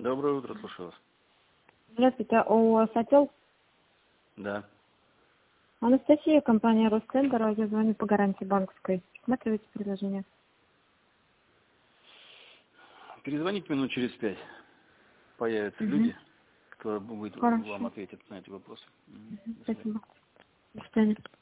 Доброе утро, слушаю вас. Здравствуйте, а у вас отдел? Да. Анастасия, компания Ростендер, я звоню по гарантии банковской. Смотрите предложение. Перезвоните минут через 5. Появятся люди, кто будет Хорошо. вам ответить на эти вопросы. До свидания. Спасибо. До свидания.